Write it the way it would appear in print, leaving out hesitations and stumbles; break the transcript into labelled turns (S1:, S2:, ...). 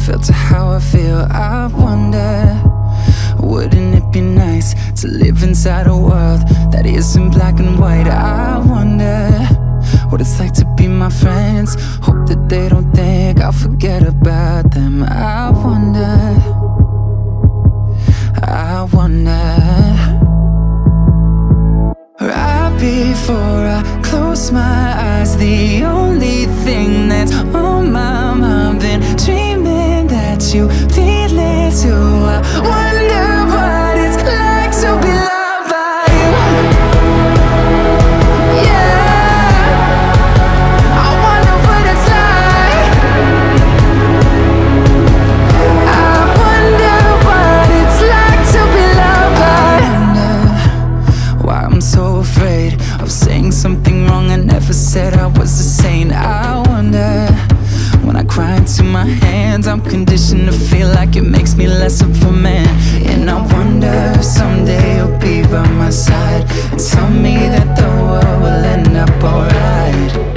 S1: felt to how I feel. I wonder, wouldn't it be nice to live inside a world that isn't black and white? I wonder what it's like to be my friends. Hope that they don't think I'll forget about them. I wonder, I wonder. Right before I close my eyes, the only thing that's on my mind, been dreaming that you feel it too. I wonder what it's like to be loved by you. Yeah, I wonder what it's like. I wonder what it's like to be loved by you. I wonder why I'm so afraid of saying something wrong I never said I was a saint. I wonder, when I cry into my hands, I'm conditioned to feel like it makes me less of a man. And I wonder if someday you'll be by my side and tell me that the world will end up alright.